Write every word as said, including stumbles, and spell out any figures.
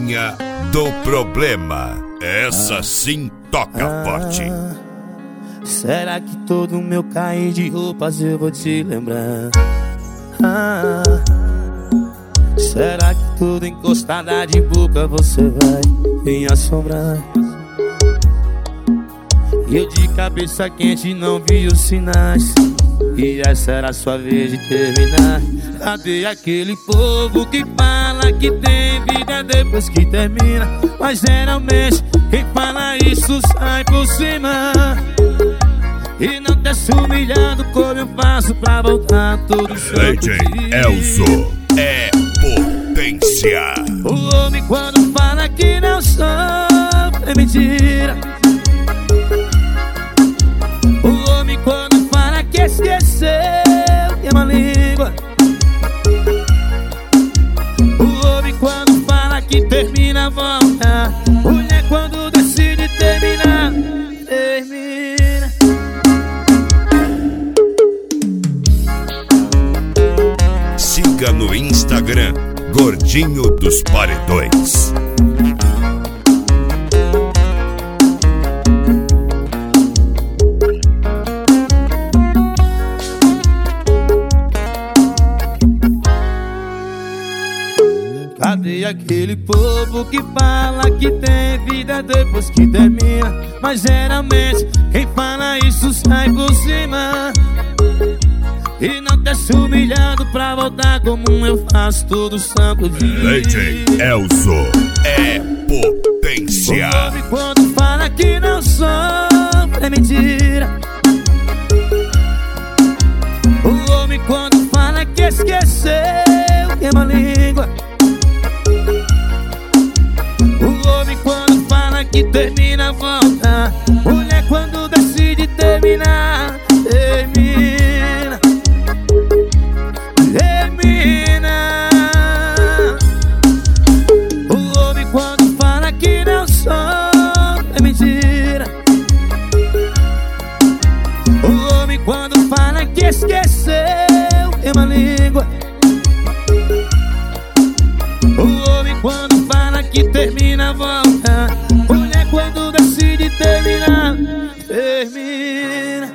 Rainha do Problema. Essa ah, sim toca ah, forte. Será que todo meu cair de roupas eu vou te lembrar? Ah, será que tudo encostada de boca você vai me assombrar? E eu de cabeça quente não vi os sinais, e essa era a sua vez de terminar. Cadê aquele povo que fala que tem vida depois que termina? Mas geralmente quem fala isso sai por cima e não desce humilhando. Como eu faço pra voltar tudo D J Elzo é potência. O homem quando fala que não sofre é mentira. O homem quando fala que esqueceu queima a língua. O homem quando fala que termina volta. Mulher quando decide terminar, termina. Siga no Instagram Gordinho dos Paredões. Cadê aquele povo que fala que tem vida depois que termina? Mas geralmente quem fala isso sai por cima e não desce humilhando pra voltar como eu faço todo santo dia. D J Elzo é potência. O homem quando fala que não sofre é mentira. O homem quando fala que esqueceu queima a língua. O homem quando fala que termina volta. Mulher quando decide terminar, termina. Termina. O homem quando fala que não sofre é mentira. O homem quando fala que esqueceu queima a língua. O homem quando fala que termina volta. Mulher quando decide terminar, termina.